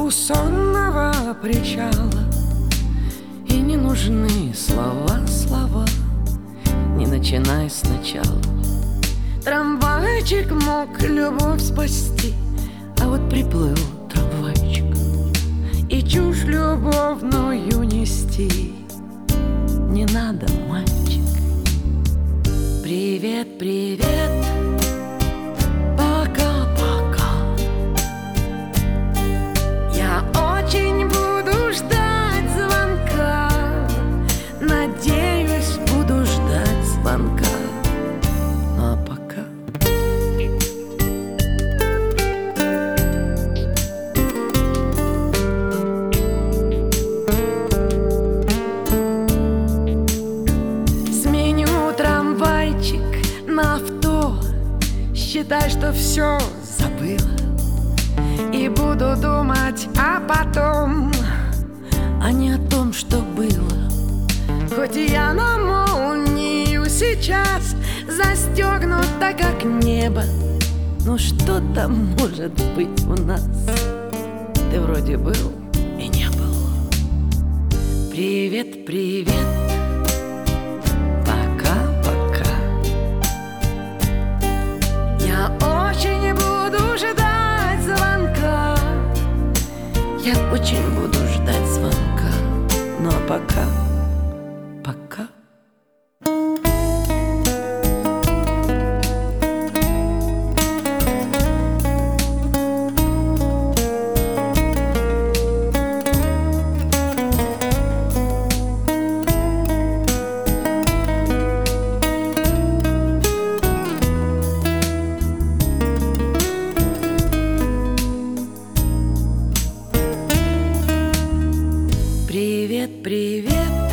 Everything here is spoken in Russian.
у сонного причала. И не нужны слова, слова, не начинай сначала. Трамвайчик мог любовь спасти, а вот приплыл трамвайчик и чушь любовную нести. Не надо, мальчик. Привет, привет, пока-пока. Я очень буду ждать звонка. Надеюсь, буду ждать звонка. Ну а пока сменю трамвайчик на авто. Считай, что все забыла. И буду думать о потом, а не о том, что было. Хоть и я на молнию сейчас застегнута, как небо, но что там может быть у нас? Ты вроде был и не был. Привет, привет, пока-пока. Я очень буду ждать звонка. Я очень буду ждать звонка. Ну а пока привет, привет.